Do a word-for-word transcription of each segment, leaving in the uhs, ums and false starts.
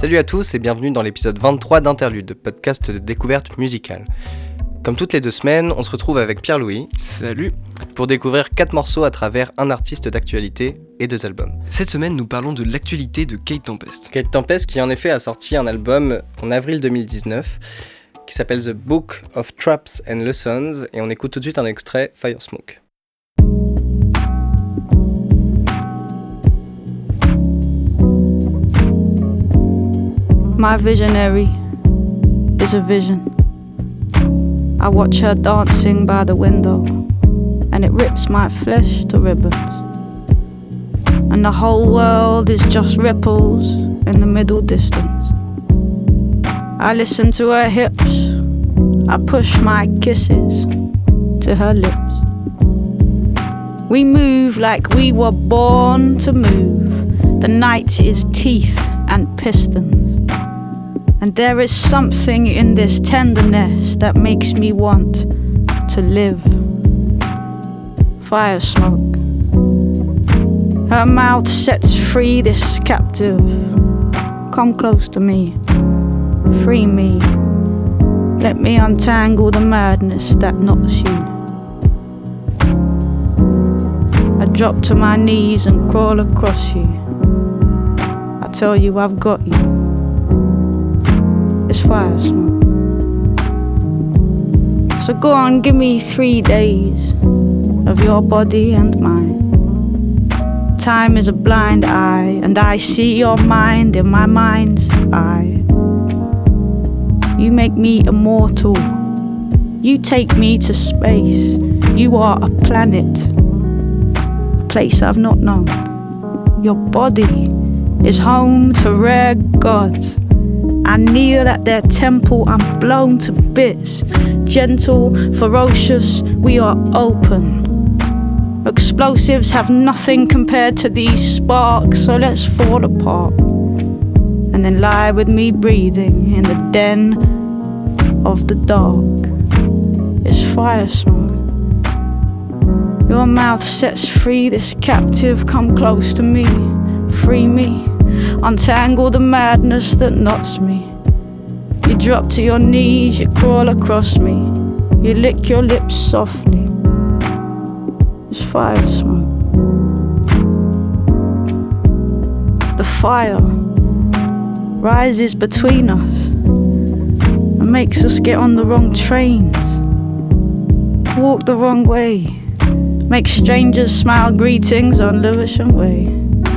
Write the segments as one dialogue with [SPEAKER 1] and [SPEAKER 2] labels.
[SPEAKER 1] Salut à tous et bienvenue dans l'épisode vingt-trois d'Interlude, podcast de découverte musicale. Comme toutes les deux semaines, on se retrouve avec Pierre-Louis.
[SPEAKER 2] Salut.
[SPEAKER 1] Pour découvrir quatre morceaux à travers un artiste d'actualité et deux albums.
[SPEAKER 2] Cette semaine, nous parlons de l'actualité de Kate Tempest.
[SPEAKER 1] Kate Tempest qui en effet a sorti un album en avril deux mille dix-neuf qui s'appelle The Book of Traps and Lessons et on écoute tout de suite un extrait, Fire Smoke.
[SPEAKER 3] My visionary is a vision. I watch her dancing by the window, and it rips my flesh to ribbons. And the whole world is just ripples in the middle distance. I listen to her hips, I push my kisses to her lips. We move like we were born to move. The night is teeth and pistons. And there is something in this tenderness that makes me want to live. Fire smoke. Her mouth sets free this captive. Come close to me. Free me. Let me untangle the madness that knots you. I drop to my knees and crawl across you. I tell you I've got you. It's fire smoke. So go on, give me three days of your body and mine. Time is a blind eye, and I see your mind in my mind's eye. You make me immortal. You take me to space. You are a planet, a place I've not known. Your body is home to rare gods. I kneel at their temple, I'm blown to bits. Gentle, ferocious, we are open. Explosives have nothing compared to these sparks, so let's fall apart. And then lie with me breathing in the den of the dark. It's fire smoke. Your mouth sets free this captive, come close to me, free me. Untangle the madness that knots me. You drop to your knees, you crawl across me. You lick your lips softly. It's fire smoke. The fire rises between us and makes us get on the wrong trains, walk the wrong way, make strangers smile greetings on Lewisham Way.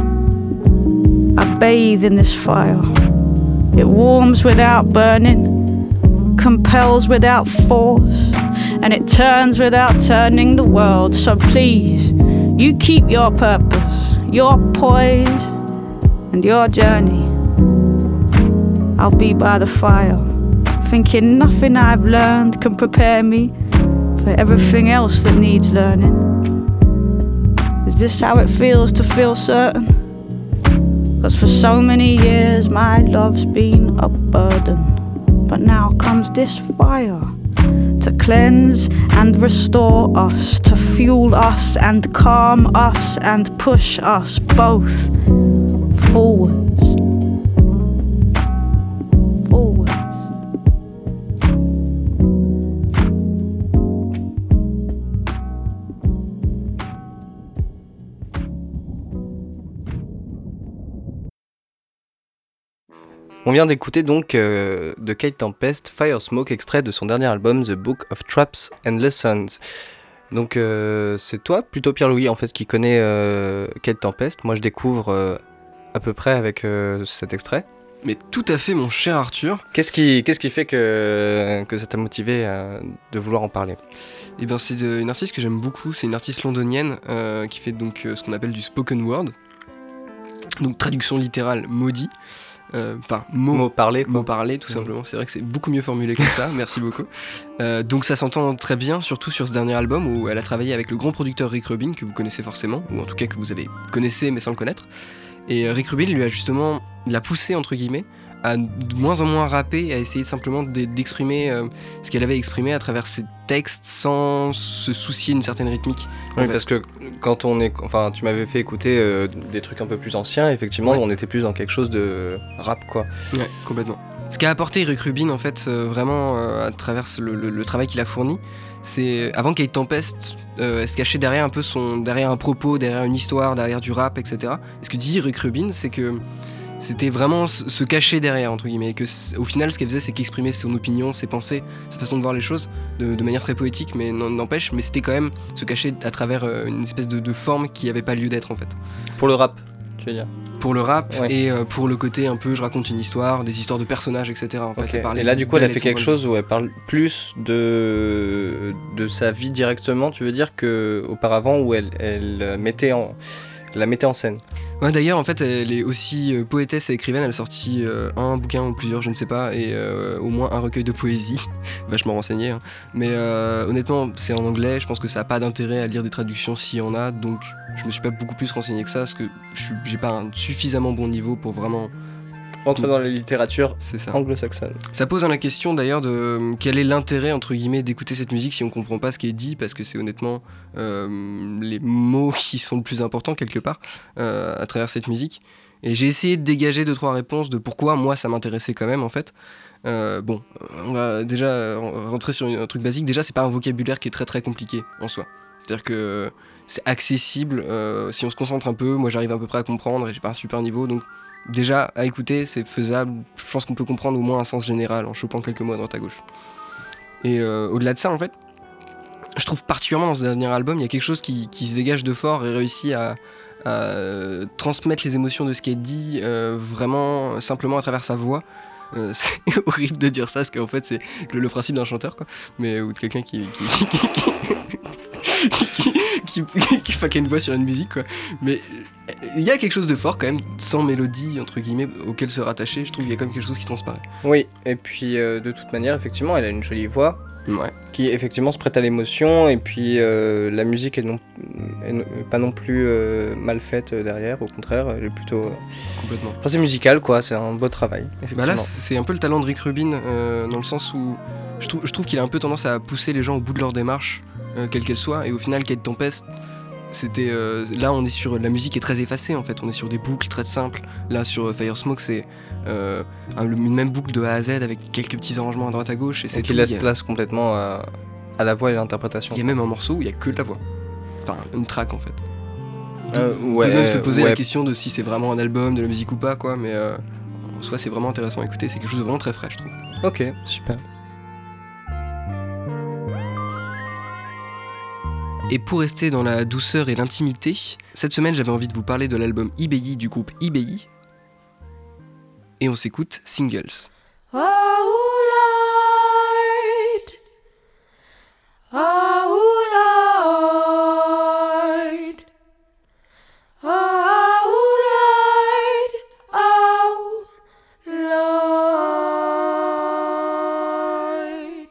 [SPEAKER 3] I bathe in this fire. It warms without burning, compels without force, and it turns without turning the world. So please, you keep your purpose, your poise, and your journey. I'll be by the fire, thinking nothing I've learned can prepare me for everything else that needs learning. Is this how it feels to feel certain? 'Cause for so many years my love's been a burden. But now comes this fire to cleanse and restore us, to fuel us and calm us and push us both forwards. Forwards.
[SPEAKER 1] On vient d'écouter donc euh, de Kate Tempest, Fire Smoke, extrait de son dernier album The Book of Traps and Lessons. Donc euh, c'est toi, plutôt Pierre-Louis en fait, qui connais euh, Kate Tempest. Moi je découvre euh, à peu près avec euh, cet extrait.
[SPEAKER 2] Mais tout à fait, mon cher Arthur.
[SPEAKER 1] Qu'est-ce qui, qu'est-ce qui fait que, que ça t'a motivé euh, de vouloir en parler ?
[SPEAKER 2] Eh bien c'est de, une artiste que j'aime beaucoup, c'est une artiste londonienne euh, qui fait donc euh, ce qu'on appelle du spoken word. Donc traduction littérale, maudit. Enfin, euh, mot,
[SPEAKER 1] mot parlé,
[SPEAKER 2] mot parlé, tout mmh. simplement. C'est vrai que c'est beaucoup mieux formulé comme ça. Merci beaucoup. Euh, donc ça s'entend très bien, surtout sur ce dernier album où elle a travaillé avec le grand producteur Rick Rubin que vous connaissez forcément, ou en tout cas que vous avez connaissez mais sans le connaître. Et Rick Rubin lui a justement l'a poussé entre guillemets à de moins en moins rapper, à essayer simplement de, d'exprimer euh, ce qu'elle avait exprimé à travers ses textes sans se soucier d'une certaine rythmique.
[SPEAKER 1] Oui,
[SPEAKER 2] fait.
[SPEAKER 1] parce que quand on est, enfin, tu m'avais fait écouter euh, des trucs un peu plus anciens, effectivement,
[SPEAKER 2] Ouais.
[SPEAKER 1] on était plus dans quelque chose de rap, quoi.
[SPEAKER 2] Ouais, complètement. Ce qu'a apporté Rick Rubin, en fait, euh, vraiment, euh, à travers le, le, le travail qu'il a fourni, c'est avant Kate Tempest, euh, elle se cachait derrière un peu son, derrière un propos, derrière une histoire, derrière du rap, et cetera. Et ce que dit Rick Rubin, c'est que c'était vraiment se se cacher derrière, entre guillemets, et que c- au final, ce qu'elle faisait, c'est qu'exprimer son opinion, ses pensées, sa façon de voir les choses, de, de manière très poétique, mais n'en- n'empêche, mais c'était quand même se cacher à travers euh, une espèce de, de forme qui n'avait pas lieu d'être, en fait.
[SPEAKER 1] Pour le rap, tu veux dire.
[SPEAKER 2] Pour le rap
[SPEAKER 1] Ouais.
[SPEAKER 2] et euh, pour le côté un peu, je raconte une histoire, des histoires de personnages, et cetera. En fait,
[SPEAKER 1] Ok.
[SPEAKER 2] elle parlait
[SPEAKER 1] Et là, du coup, elle a
[SPEAKER 2] d'elle et
[SPEAKER 1] fait
[SPEAKER 2] de son
[SPEAKER 1] quelque
[SPEAKER 2] point de
[SPEAKER 1] chose où elle parle plus de, de sa vie directement, tu veux dire, qu'auparavant où elle, elle mettait en, la mettait en scène.
[SPEAKER 2] Ouais, d'ailleurs, en fait, elle est aussi euh, poétesse et écrivaine. Elle a sorti euh, un bouquin ou plusieurs, je ne sais pas, et euh, au moins un recueil de poésie. Vachement renseigné. Hein. Mais euh, honnêtement, c'est en anglais. Je pense que ça n'a pas d'intérêt à lire des traductions s'il y en a. Donc, je me suis pas beaucoup plus renseigné que ça, parce que je suis- j'ai pas un suffisamment bon niveau pour vraiment.
[SPEAKER 1] Rentrer dans la littérature
[SPEAKER 2] C'est ça.
[SPEAKER 1] anglo-saxonne.
[SPEAKER 2] Ça pose la question d'ailleurs de euh, quel est l'intérêt entre guillemets d'écouter cette musique si on comprend pas ce qui est dit, parce que c'est honnêtement euh, les mots qui sont le plus importants quelque part euh, à travers cette musique. Et j'ai essayé de dégager deux trois réponses de pourquoi moi ça m'intéressait quand même en fait. Euh, bon, on va déjà rentrer sur un truc basique. Déjà, c'est pas un vocabulaire qui est très très compliqué en soi. C'est-à-dire que c'est accessible euh, si on se concentre un peu. Moi, j'arrive à peu près à comprendre et j'ai pas un super niveau, donc déjà, à écouter, c'est faisable. Je pense qu'on peut comprendre au moins un sens général en chopant quelques mots à droite à gauche. Et euh, au-delà de ça, en fait, je trouve particulièrement dans ce dernier album, il y a quelque chose qui, qui se dégage de fort et réussit à, à euh, transmettre les émotions de ce qui est dit euh, vraiment euh, simplement à travers sa voix. Euh, c'est horrible de dire ça, parce qu'en fait, c'est le, le principe d'un chanteur, quoi. Mais, ou de quelqu'un qui. qui, qui, qui, qui, qui, qui, qui a une voix sur une musique, quoi. Mais il y a quelque chose de fort quand même, sans mélodie entre guillemets auquel se rattacher. Je trouve qu'il y a quand même quelque chose qui transparaît.
[SPEAKER 1] Oui, et puis euh, de toute manière, effectivement, elle a une jolie voix
[SPEAKER 2] Ouais.
[SPEAKER 1] qui effectivement se prête à l'émotion, et puis euh, la musique est, non, est non- pas non plus euh, mal faite derrière, au contraire, elle est plutôt. Euh...
[SPEAKER 2] Complètement.
[SPEAKER 1] Enfin, c'est musical, quoi, c'est un beau travail.
[SPEAKER 2] Bah
[SPEAKER 1] Effectivement.
[SPEAKER 2] là, c'est un peu le talent de Rick Rubin euh, dans le sens où je trouve, je trouve qu'il a un peu tendance à pousser les gens au bout de leur démarche, euh, quelle qu'elle soit. Et au final, Kate Tempest, c'était euh, là on est sur la musique est très effacée en fait. On est sur des boucles très simples. Là sur euh, Fire Smoke, c'est euh, un- une même boucle de A à Z avec quelques petits arrangements à droite à gauche. Et c'est
[SPEAKER 1] Et qui
[SPEAKER 2] tout.
[SPEAKER 1] laisse
[SPEAKER 2] Il y a-
[SPEAKER 1] place complètement à, à la voix et à l'interprétation.
[SPEAKER 2] Il y a même un morceau où il y a que de la voix. Enfin, une track en fait.
[SPEAKER 1] Euh,
[SPEAKER 2] On
[SPEAKER 1] ouais,
[SPEAKER 2] peut même se poser
[SPEAKER 1] ouais.
[SPEAKER 2] la question de si c'est vraiment un album, de la musique ou pas, quoi. Mais euh, en soi, c'est vraiment intéressant à écouter. C'est quelque chose de vraiment très frais, je trouve.
[SPEAKER 1] Ok, super.
[SPEAKER 2] Et pour rester dans la douceur et l'intimité, cette semaine j'avais envie de vous parler de l'album I B I du groupe I B I. Et on s'écoute Singles.
[SPEAKER 4] Oh Lord, oh Lord, oh Lord, oh Lord.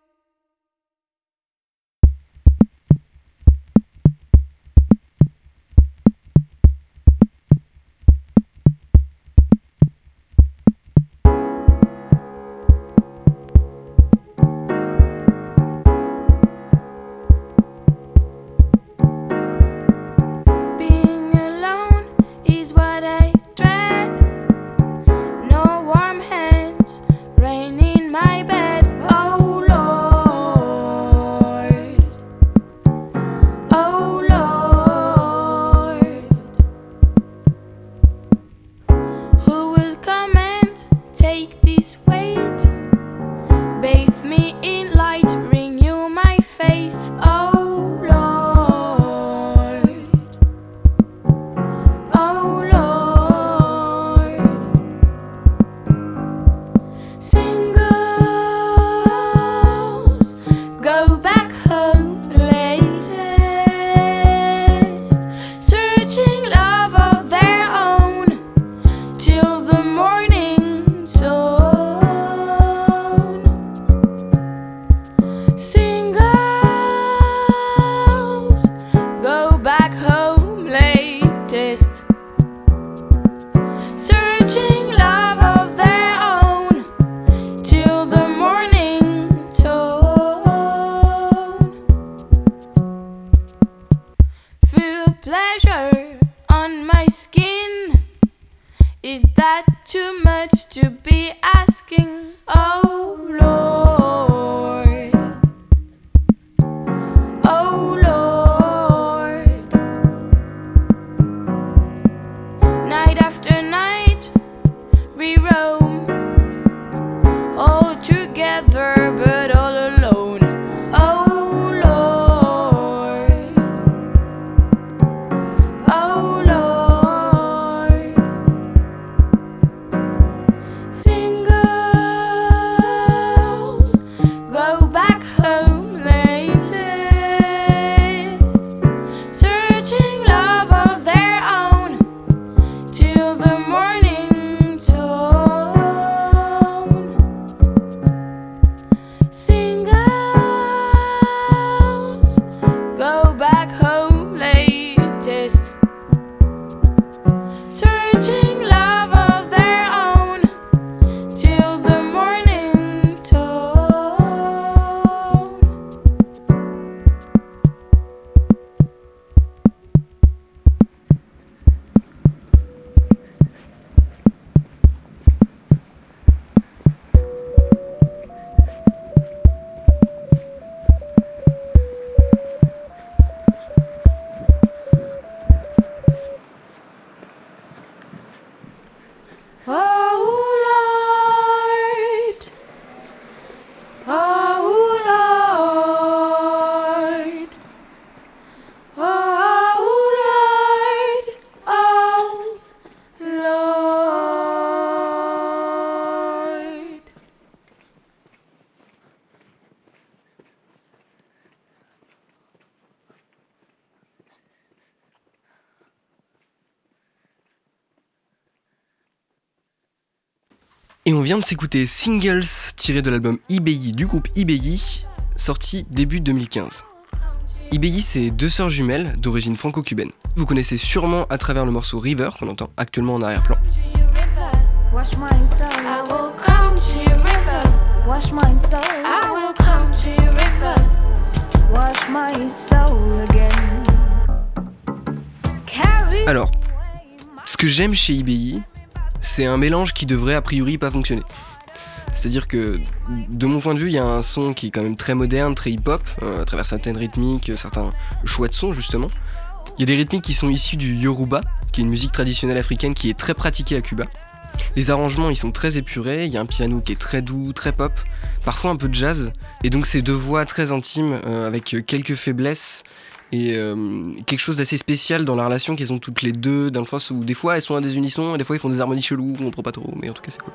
[SPEAKER 4] Being alone is what I dread. No warm hands, rain in my bed. Oh Lord, oh Lord, who will come and take this weight? Bathe me in light, renew my faith. Oh Lord, oh Lord, singles go back home latest, searching love of their own till the morning dawn. Singles go back home latest, searching love of their own Is that too much to be asking? Oh Lord, oh Lord. Night after night we roam, all together but all alone. Oh Lord, oh Lord. Singles go back home latest, searching love of their own till the morning tone. Singles go back home latest, searching love of their own till the morning tone. Oh Lord, oh Lord, oh Lord, oh Lord.
[SPEAKER 2] Et on vient de s'écouter Singles tiré de l'album I B I du groupe I B I, sorti début deux mille quinze. I B I, c'est deux sœurs jumelles d'origine franco-cubaine. Vous connaissez sûrement à travers le morceau River qu'on entend actuellement en arrière-plan.
[SPEAKER 5] Wash my soul,
[SPEAKER 4] I will come to your river.
[SPEAKER 5] wash my soul,
[SPEAKER 4] I will come to your river.
[SPEAKER 5] wash my soul again. Carry
[SPEAKER 2] Alors, ce que j'aime chez I B I, c'est un mélange qui devrait a priori pas fonctionner. C'est-à-dire que, de mon point de vue, il y a un son qui est quand même très moderne, très hip-hop, euh, à travers certaines rythmiques, certains choix de sons justement. Il y a des rythmiques qui sont issus du Yoruba, qui est une musique traditionnelle africaine qui est très pratiquée à Cuba. Les arrangements, ils sont très épurés, il y a un piano qui est très doux, très pop, parfois un peu de jazz, et donc ces deux voix très intimes, euh, avec quelques faiblesses, et euh, quelque chose d'assez spécial dans la relation qu'elles ont toutes les deux, dans le sens où des fois elles sont à des unissons, et des fois ils font des harmonies cheloues, on comprend pas trop, mais en tout cas c'est cool.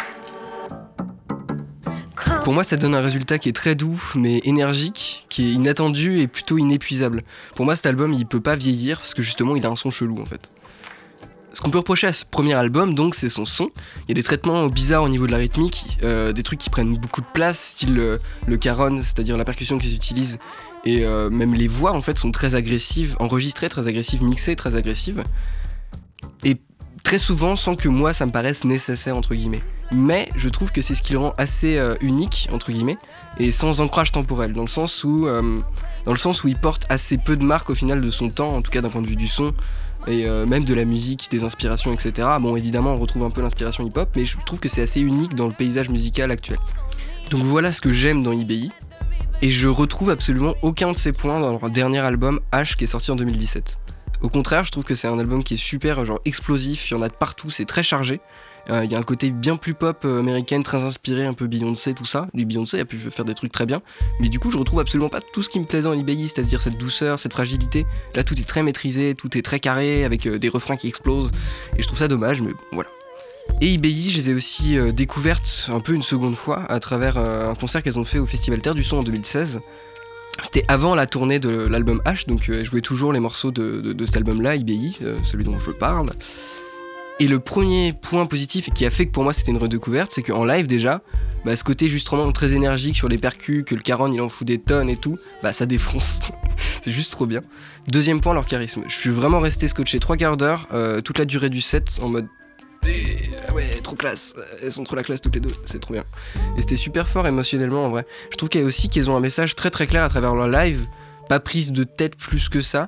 [SPEAKER 2] Pour moi, ça donne un résultat qui est très doux, mais énergique, qui est inattendu et plutôt inépuisable. Pour moi, cet album, il peut pas vieillir, parce que justement, il a un son chelou, en fait. Ce qu'on peut reprocher à ce premier album, donc, c'est son son. Il y a des traitements bizarres au niveau de la rythmique, euh, des trucs qui prennent beaucoup de place, style euh, le caron, c'est-à-dire la percussion qu'ils utilisent, et euh, même les voix, en fait, sont très agressives, enregistrées, très agressives, mixées, très agressives. Et très souvent sans que moi ça me paraisse nécessaire entre guillemets. Mais je trouve que c'est ce qui le rend assez euh, unique entre guillemets et sans ancrage temporel, dans le sens où euh, dans le sens où il porte assez peu de marques au final de son temps, en tout cas d'un point de vue du son et euh, même de la musique, des inspirations, et cetera. Bon, évidemment on retrouve un peu l'inspiration hip-hop, mais je trouve que c'est assez unique dans le paysage musical actuel. Donc voilà ce que j'aime dans I B I, et je retrouve absolument aucun de ces points dans leur dernier album H qui est sorti en deux mille dix-sept. Au contraire, je trouve que c'est un album qui est super, genre explosif, il y en a de partout, c'est très chargé. Il euh, y a un côté bien plus pop euh, américaine, très inspiré, un peu Beyoncé, tout ça. Lui, Beyoncé a pu faire des trucs très bien. Mais du coup, je retrouve absolument pas tout ce qui me plaisait en I B I, c'est-à-dire cette douceur, cette fragilité. Là, tout est très maîtrisé, tout est très carré, avec euh, des refrains qui explosent. Et je trouve ça dommage, mais voilà. Et I B I, je les ai aussi euh, découvertes un peu une seconde fois à travers euh, un concert qu'elles ont fait au Festival Terre du Son en deux mille seize. C'était avant la tournée de l'album H, donc euh, je jouais toujours les morceaux de, de, de cet album-là, I B I, euh, celui dont je parle. Et le premier point positif qui a fait que pour moi c'était une redécouverte, c'est qu'en live déjà, bah, ce côté justement très énergique sur les percus, que le caron il en fout des tonnes et tout, bah ça défonce. C'est juste trop bien. Deuxième point, leur charisme. Je suis vraiment resté scotché trois quarts d'heure, euh, toute la durée du set, en mode... Et, ouais, trop classe, elles sont trop la classe toutes les deux, c'est trop bien. Et c'était super fort émotionnellement en vrai. Je trouve qu'il y a aussi qu'elles ont un message très très clair à travers leur live, pas prise de tête plus que ça.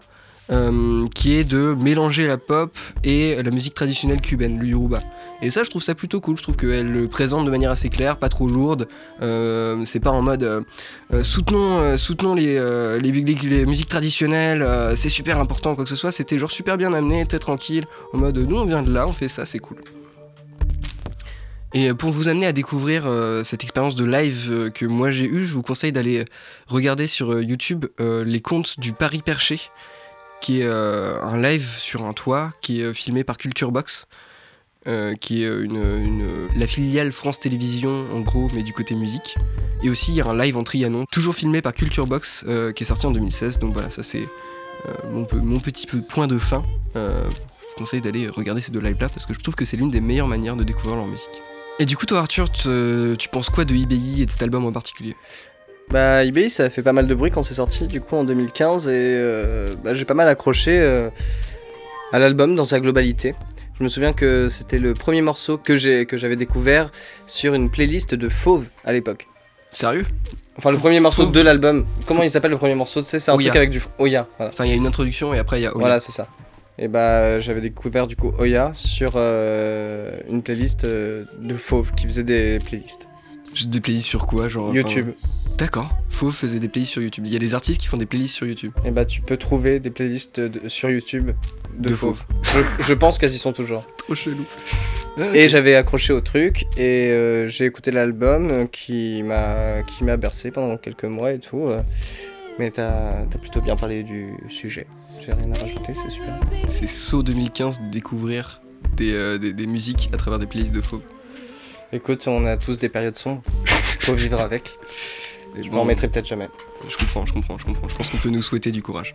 [SPEAKER 2] euh, qui est de mélanger la pop et la musique traditionnelle cubaine, le yoruba. Et ça, je trouve ça plutôt cool. Je trouve qu'elle le présente de manière assez claire, pas trop lourde. Euh, c'est pas en mode euh, euh, soutenons, euh, soutenons les, euh, les, les, les musiques traditionnelles, euh, c'est super important, quoi que ce soit. C'était genre super bien amené, très tranquille, en mode nous on vient de là, on fait ça, c'est cool. Et pour vous amener à découvrir euh, cette expérience de live euh, que moi j'ai eue, je vous conseille d'aller regarder sur euh, YouTube euh, les contes du Paris Perché, qui est euh, un live sur un toit qui est euh, filmé par Culture Box. Euh, qui est une, une, la filiale France Télévisions en gros, mais du côté musique. Et aussi il y a un live en Trianon, toujours filmé par Culture Box, euh, qui est sorti en deux mille seize. Donc voilà, ça c'est euh, mon, mon petit point de fin. Euh, je vous conseille d'aller regarder ces deux lives là parce que je trouve que c'est l'une des meilleures manières de découvrir leur musique. Et du coup toi Arthur, tu, tu penses quoi de I B I et de cet album en particulier ?
[SPEAKER 1] Bah I B I ça a fait pas mal de bruit quand c'est sorti du coup en deux mille quinze et euh, bah, j'ai pas mal accroché euh, à l'album dans sa globalité. Je me souviens que c'était le premier morceau que, j'ai, que j'avais découvert sur une playlist de Fauve à l'époque.
[SPEAKER 2] Sérieux ?
[SPEAKER 1] Enfin le premier morceau Fauve. De l'album. Comment il s'appelle le premier morceau ? Tu sais, c'est un Oya. Truc avec du Oya. Voilà.
[SPEAKER 2] Enfin il y a une introduction et après il y a Oya.
[SPEAKER 1] Voilà c'est ça. Et bah j'avais découvert du coup Oya sur euh, une playlist euh, de Fauve qui faisait des playlists.
[SPEAKER 2] Des playlists sur quoi genre
[SPEAKER 1] YouTube.
[SPEAKER 2] Enfin... D'accord. Fauve faisait des playlists sur YouTube. Il y a des artistes qui font des playlists sur YouTube.
[SPEAKER 1] Et bah tu peux trouver des playlists de, sur YouTube de, de Fauve. Fauve. je, je pense qu'elles y sont toujours.
[SPEAKER 2] Trop chelou.
[SPEAKER 1] Ah, okay. Et j'avais accroché au truc et euh, j'ai écouté l'album qui m'a, qui m'a bercé pendant quelques mois et tout. Euh, mais t'as, t'as plutôt bien parlé du sujet. J'ai rien à rajouter, c'est super.
[SPEAKER 2] C'est saut deux mille quinze de découvrir des, euh, des, des musiques à travers des playlists de Fauve.
[SPEAKER 1] Écoute, on a tous des périodes sombres, faut vivre avec. Et je m'en remettrai peut-être jamais.
[SPEAKER 2] Je comprends, je comprends, je comprends. Je pense qu'on peut nous souhaiter du courage.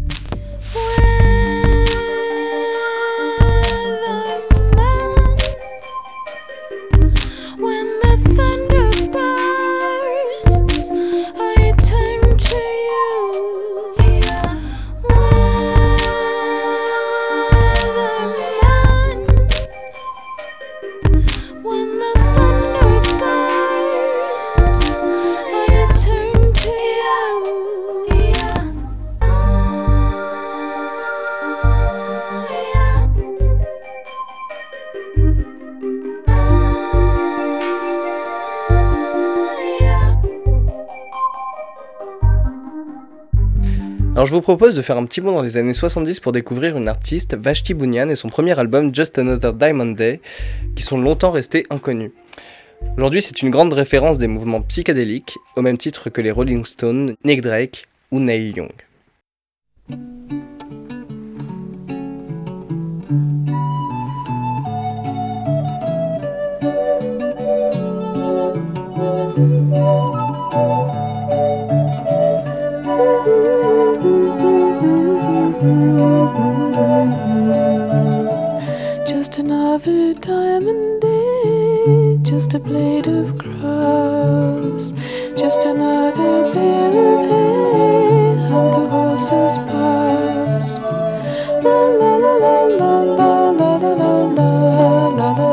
[SPEAKER 1] Alors je vous propose de faire un petit bond dans les années soixante-dix pour découvrir une artiste, Vashti Bunyan, et son premier album Just Another Diamond Day, qui sont longtemps restés inconnus. Aujourd'hui c'est une grande référence des mouvements psychédéliques, au même titre que les Rolling Stones, Nick Drake ou Neil Young.
[SPEAKER 6] Just another diamond day, just a blade of grass, just another bale of hay, and the horses pass. La la la la la la la la la la la la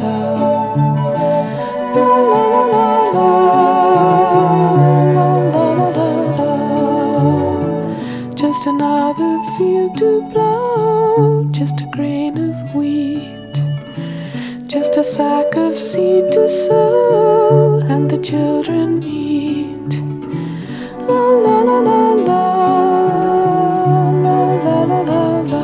[SPEAKER 6] la. Just another field to plow, just a grain of wheat, just a sack of seed to sow, and the children eat. La la la la la, la la la la la,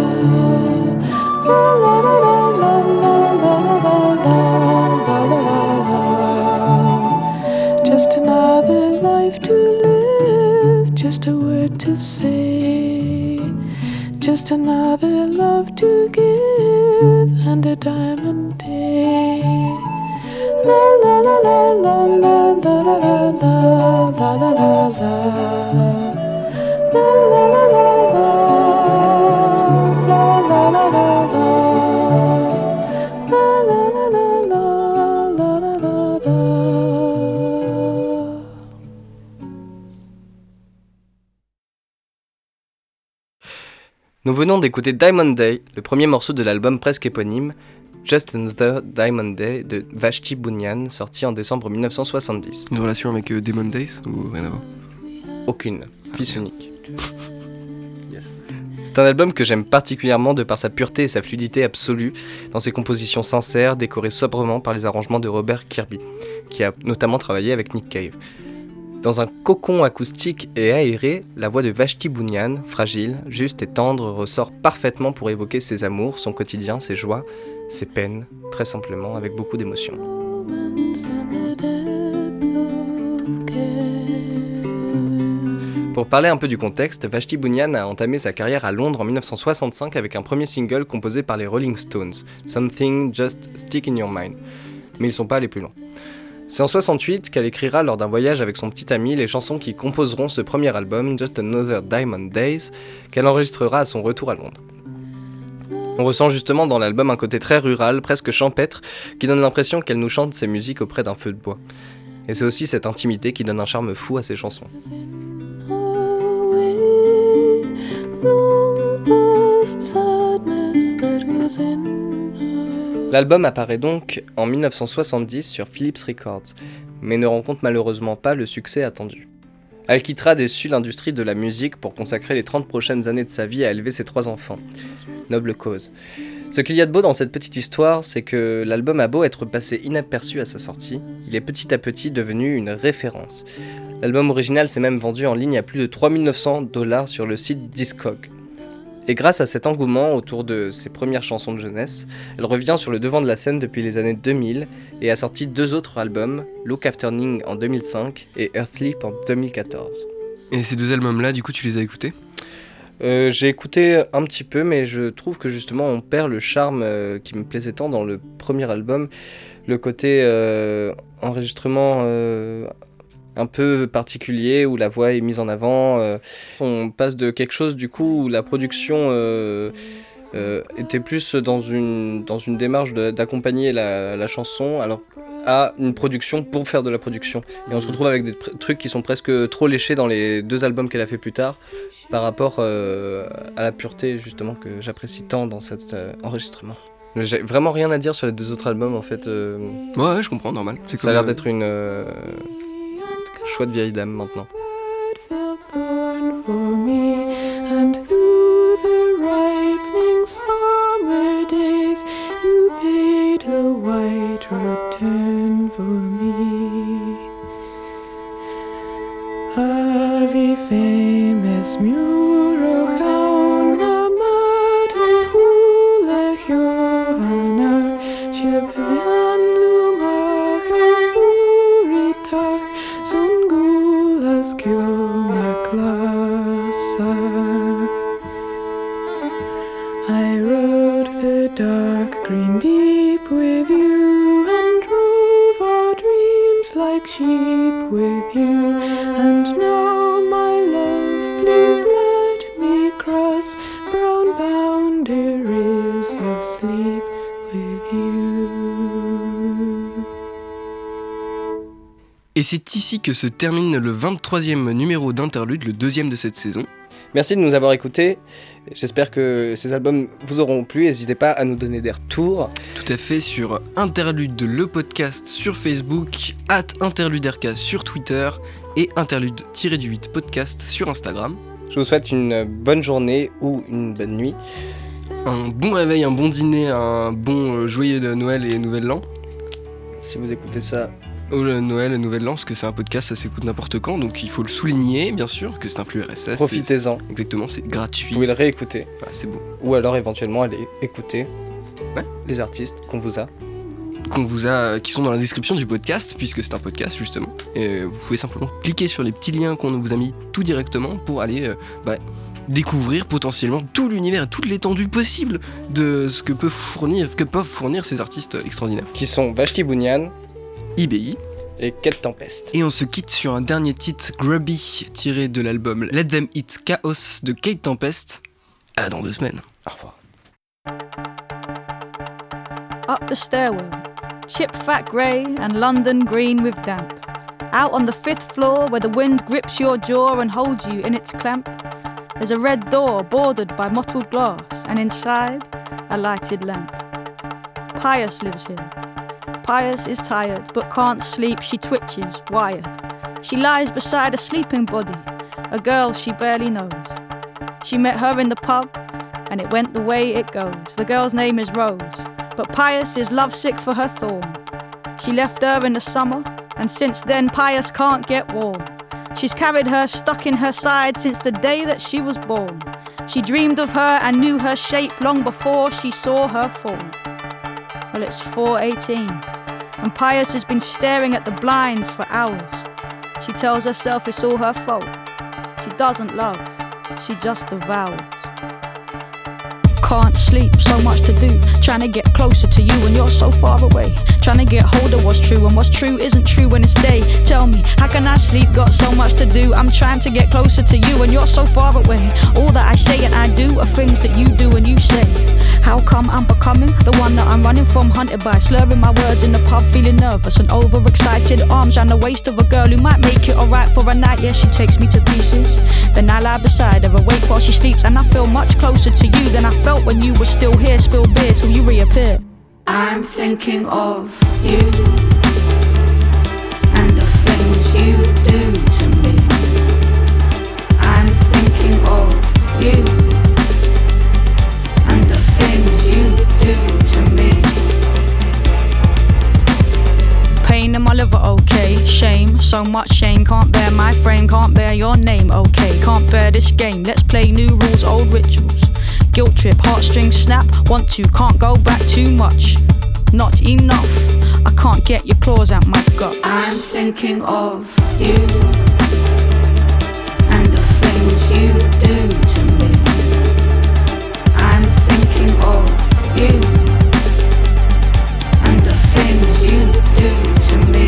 [SPEAKER 6] la la la la la, la la la la. Just another life to live, just a word to say, just another love to give, and a diamond day. La la la la la la la la la la la la la la. La la la la la la la la la la. La la la la la la la la la.
[SPEAKER 1] Nous venons d'écouter Diamond Day, le premier morceau de l'album presque éponyme, Just Another Diamond Day de Vashti Bunyan, sorti en décembre dix-neuf cent soixante-dix.
[SPEAKER 2] Une relation avec euh, Demon Days ou rien à voir ?
[SPEAKER 1] Aucune, fils unique.
[SPEAKER 2] Yes.
[SPEAKER 1] C'est un album que j'aime particulièrement de par sa pureté et sa fluidité absolue, dans ses compositions sincères, décorées sobrement par les arrangements de Robert Kirby, qui a notamment travaillé avec Nick Cave. Dans un cocon acoustique et aéré, la voix de Vashti Bunyan, fragile, juste et tendre, ressort parfaitement pour évoquer ses amours, son quotidien, ses joies, ses peines, très simplement, avec beaucoup d'émotion. Pour parler un peu du contexte, Vashti Bunyan a entamé sa carrière à Londres en dix-neuf cent soixante-cinq avec un premier single composé par les Rolling Stones, Something Just Stick in Your Mind. Mais ils ne sont pas allés plus loin. C'est en soixante-huit qu'elle écrira lors d'un voyage avec son petit ami les chansons qui composeront ce premier album, Just Another Diamond Days, qu'elle enregistrera à son retour à Londres. On ressent justement dans l'album un côté très rural, presque champêtre, qui donne l'impression qu'elle nous chante ses musiques auprès d'un feu de bois. Et c'est aussi cette intimité qui donne un charme fou à ses chansons. L'album apparaît donc en dix-neuf cent soixante-dix sur Philips Records, mais ne rencontre malheureusement pas le succès attendu. Elle quittera déçue l'industrie de la musique pour consacrer les trente prochaines années de sa vie à élever ses trois enfants. Noble cause. Ce qu'il y a de beau dans cette petite histoire, c'est que l'album a beau être passé inaperçu à sa sortie, il est petit à petit devenu une référence. L'album original s'est même vendu en ligne à plus de trois mille neuf cents dollars sur le site Discog. Et grâce à cet engouement autour de ses premières chansons de jeunesse, elle revient sur le devant de la scène depuis les années deux mille et a sorti deux autres albums, Look Afternoon en deux mille cinq et Earthleap en deux mille quatorze.
[SPEAKER 2] Et ces deux albums-là, du coup, tu les as écoutés ?
[SPEAKER 1] Euh, j'ai écouté un petit peu, mais je trouve que justement on perd le charme euh, qui me plaisait tant dans le premier album, le côté euh, enregistrement euh, un peu particulier où la voix est mise en avant. Euh, on passe de quelque chose du coup où la production euh, euh, était plus dans une, dans une démarche de, d'accompagner la, la chanson, alors à une production pour faire de la production. Et on se retrouve avec des pr- trucs qui sont presque trop léchés dans les deux albums qu'elle a fait plus tard par rapport euh, à la pureté justement que j'apprécie tant dans cet euh, enregistrement. J'ai vraiment rien à dire sur les deux autres albums en fait. Euh,
[SPEAKER 2] ouais, ouais, je comprends, normal. C'est
[SPEAKER 1] ça a l'air
[SPEAKER 2] euh...
[SPEAKER 1] d'être une euh, chouette vieille dame maintenant.
[SPEAKER 6] Summer days, you paid a white return for me. Ave famous Murokaun, a matin hula Giovanna, Shebvian Lumaka Surita, Sungulas Gilna Klasa. I rode the dark green deep with you and drove our dreams like sheep with you. And now, my love, please let me cross brown boundaries of sleep with you.
[SPEAKER 2] Et c'est ici que se termine le vingt-troisième numéro d'Interlude, le deuxième de cette saison.
[SPEAKER 1] Merci de nous avoir écoutés. J'espère que ces albums vous auront plu. N'hésitez pas à nous donner des retours.
[SPEAKER 2] Tout à fait, sur Interlude, le podcast sur Facebook, at InterludeRK sur Twitter et Interlude-huit podcast sur Instagram.
[SPEAKER 1] Je vous souhaite une bonne journée ou une bonne nuit.
[SPEAKER 2] Un bon réveil, un bon dîner, un bon euh, joyeux de Noël et Nouvel An.
[SPEAKER 1] Si vous écoutez ça...
[SPEAKER 2] Oh, le Noël, le Nouvel An, parce que c'est un podcast, ça s'écoute n'importe quand, donc il faut le souligner, bien sûr, que c'est un flux R S S.
[SPEAKER 1] Profitez-en.
[SPEAKER 2] C'est, exactement, c'est gratuit.
[SPEAKER 1] Vous pouvez le réécouter.
[SPEAKER 2] Ah, c'est beau.
[SPEAKER 1] Ou alors éventuellement aller écouter
[SPEAKER 2] ouais.
[SPEAKER 1] les artistes qu'on vous a.
[SPEAKER 2] Qu'on vous a, qui sont dans la description du podcast, puisque c'est un podcast justement. Et vous pouvez simplement cliquer sur les petits liens qu'on vous a mis tout directement pour aller euh, bah, découvrir potentiellement tout l'univers et toute l'étendue possible de ce que, peut fournir, que peuvent fournir ces artistes extraordinaires.
[SPEAKER 1] Qui sont Vashti Bunyan,
[SPEAKER 2] I B I
[SPEAKER 1] et Kate Tempest.
[SPEAKER 2] Et on se quitte sur un dernier titre, Grubby, tiré de l'album Let Them Eat Chaos de Kate Tempest. À dans deux semaines.
[SPEAKER 1] Au revoir.
[SPEAKER 3] Up the stairwell, chip fat grey and London green with damp. Out on the fifth floor where the wind grips your jaw and holds you in its clamp, there's a red door bordered by mottled glass and inside a lighted lamp. Pius lives here. Pius is tired but can't sleep, she twitches, wired. She lies beside a sleeping body, a girl she barely knows. She met her in the pub, and it went the way it goes. The girl's name is Rose, but Pius is lovesick for her Thorn. She left her in the summer, and since then Pius can't get warm. She's carried her stuck in her side since the day that she was born. She dreamed of her and knew her shape long before she saw her form. Well, it's four eighteen, and Pius has been staring at the blinds for hours. She tells herself it's all her fault. She doesn't love, she just devours. Can't sleep, so much to do. Trying to get closer to you and you're so far away. Trying to get hold of what's true, and what's true isn't true when it's day. Tell me, how can I sleep? Got so much to do. I'm trying to get closer to you and you're so far away. All that I say and I do are things that you do and you say. How come I'm becoming the one that I'm running from, hunted by, slurring my words in the pub, feeling nervous and overexcited, arms round the waist of a girl who might make it alright for a night. Yeah, she takes me to pieces. Then I lie beside her, awake while she sleeps, and I feel much closer to you than I felt when you were still here. Spill beer till you reappear. I'm thinking of you and the things you do to me. I'm thinking of you and the things you do to me. Pain in my liver, okay. Shame, so much shame. Can't bear my frame, can't bear your name, okay. Can't bear this game, let's play new rules, old rituals. Guilt trip, heartstrings snap, want to, can't go back too much. Not enough, I can't get your claws out my gut. I'm thinking of you and the things you do to me. I'm thinking of you and the things you do to me.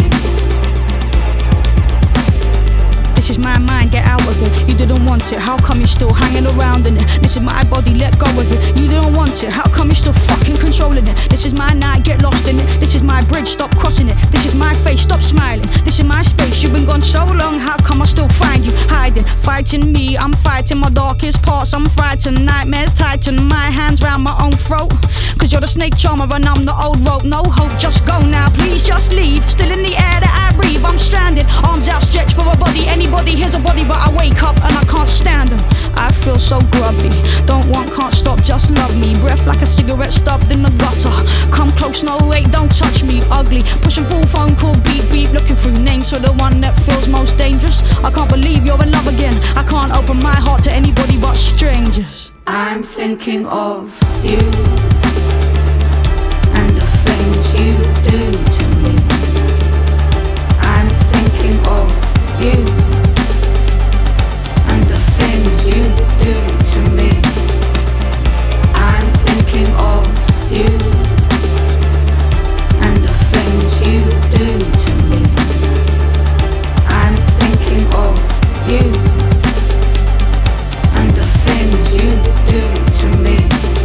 [SPEAKER 3] This is my mind, get out of it. You didn't want it, how come you're still hanging around in it? This is my body, let go of it. You didn't want it, how come you're still fucking controlling it? This is my night, get lost in it. This is my bridge, stop crossing it. This is my face, stop smiling. This is my space, you've been gone so long. How come I still find you hiding? Fighting me, I'm fighting my darkest parts. I'm frightened, nightmares tighten. My hands round my own throat. Cause you're the snake charmer and I'm the old rope. No hope, just go now, please just leave. Still in the air that I breathe, I'm stranded. Arms outstretched for a body, anybody here's a body, but I wake up and I can't stand them. I feel so grubby, don't want, can't stop, just love me. Breath like a cigarette stubbed in the gutter. Come close, no wait, don't touch me. Ugly, pushing full phone call, beep beep. Looking through names for the one that feels most dangerous. I can't believe you're in love again. I can't open my heart to anybody but strangers. I'm thinking of you and the things you do to me. I'm thinking of you and the things you do to me. I'm thinking of you and the things you do to me. I'm thinking of you and the things you do to me.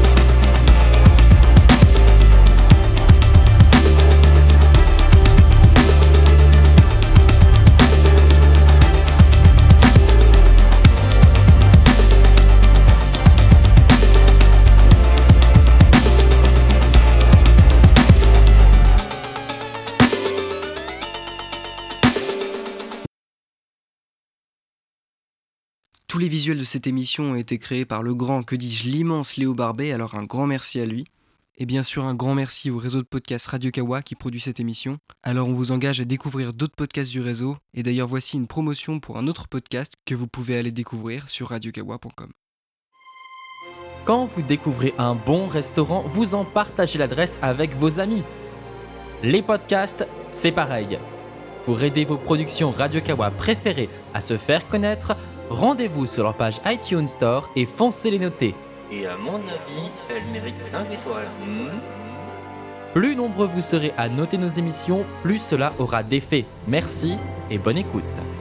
[SPEAKER 2] Tous les visuels de cette émission ont été créés par le grand, que dis-je, l'immense Léo Barbet, alors un grand merci à lui. Et bien sûr un grand merci au réseau de podcasts Radio Kawa qui produit cette émission. Alors on vous engage à découvrir d'autres podcasts du réseau, et d'ailleurs voici une promotion pour un autre podcast que vous pouvez aller découvrir sur radio kawa point com.
[SPEAKER 7] Quand vous découvrez un bon restaurant, vous en partagez l'adresse avec vos amis. Les podcasts, c'est pareil. Pour aider vos productions Radio Kawa préférées à se faire connaître, rendez-vous sur leur page iTunes Store et foncez les noter.
[SPEAKER 8] Et à mon avis, elle mérite cinq étoiles. Mmh.
[SPEAKER 7] Plus nombreux vous serez à noter nos émissions, plus cela aura d'effet. Merci et bonne écoute.